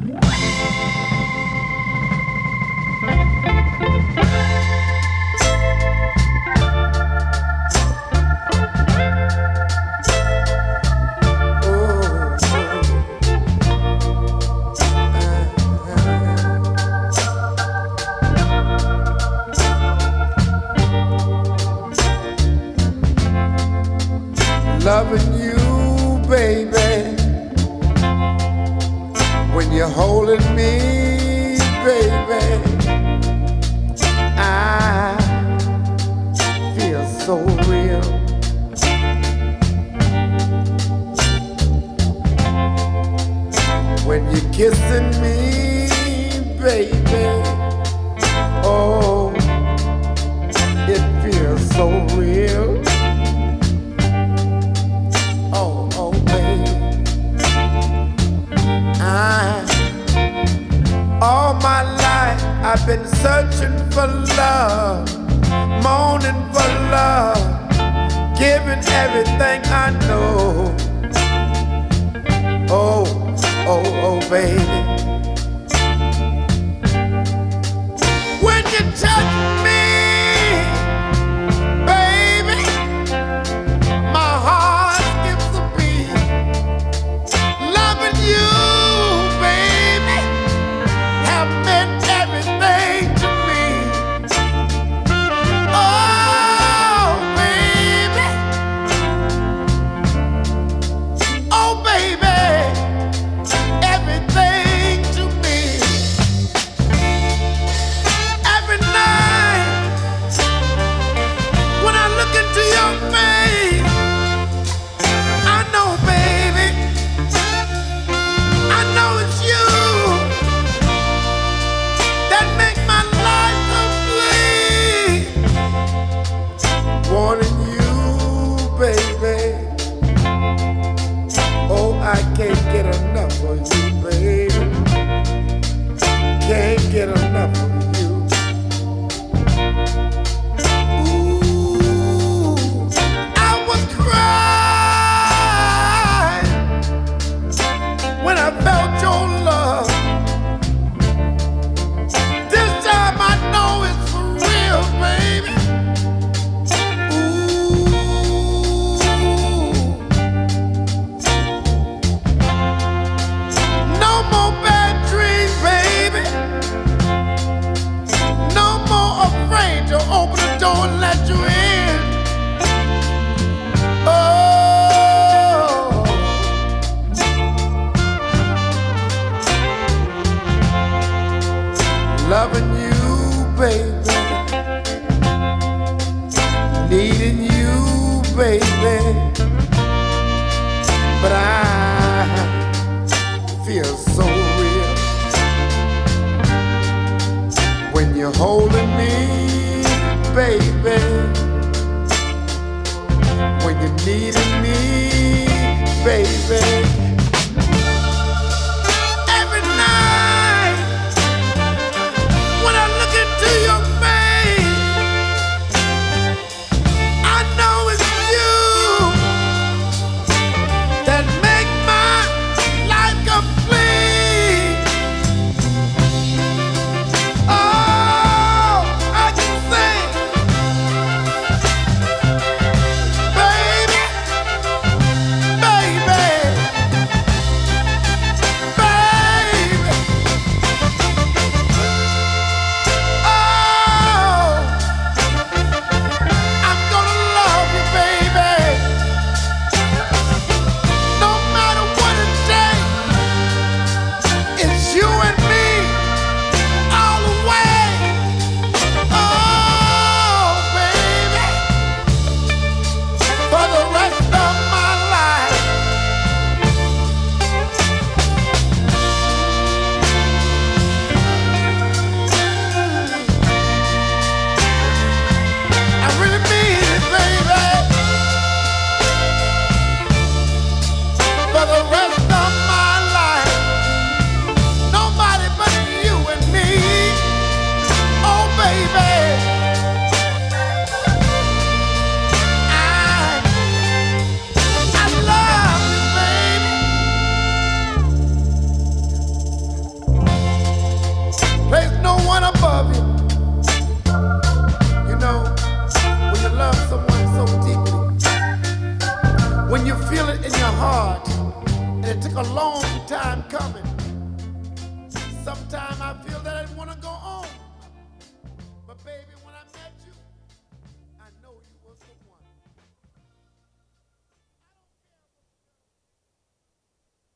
Loving you, baby, when you're holding me, baby, I feel so real. When you're kissing me, baby, oh, it feels so real. All my life I've been searching for love, moaning for love, giving everything I know. Oh, oh, oh, baby. When you touch me, baby, my heart skips a beat. Loving you, I can't get enough of you, baby. Can't get enough of you. Ooh, I was crying when I felt your love. This time I know it's for real, baby. Open the door and let you in. Oh, loving you, baby, needing you, baby, but I feel so real when you're holding me, baby, when you're needing me, baby. Every night when I look into your face, I know it's you that make my life complete. Oh, I can sing. Baby, baby. time coming. Sometime I feel that I want to go